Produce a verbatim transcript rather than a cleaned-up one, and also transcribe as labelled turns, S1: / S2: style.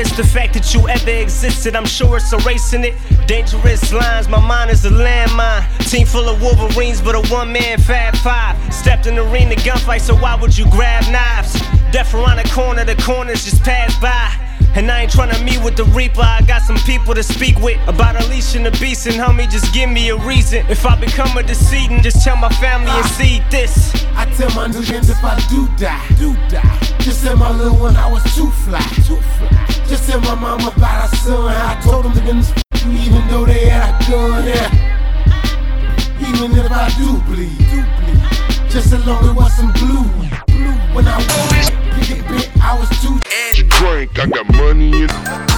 S1: is the fact that you ever existed. I'm sure it's erasing it. Dangerous lines, my mind is a landmine. Team full of Wolverines, but a one-man Fab Five. Stepped in the arena gunfight, so why would you grab knives? Death around the corner, the corners just pass by. And I ain't tryna meet with the Reaper, I got some people to speak with about unleashing the beast, and homie, just give me a reason. If I become a decedent, just tell my family and see this.
S2: I tell my niggas if I do die, do die. Just tell my little one I was too fly, too fly. Just tell my mama about her son. I told them niggas f you even though they had a gun, yeah. Even if I do bleed, do bleed. Just as long as it wasn't blue, blue. When I was get bit, I was too
S3: drink, I got money in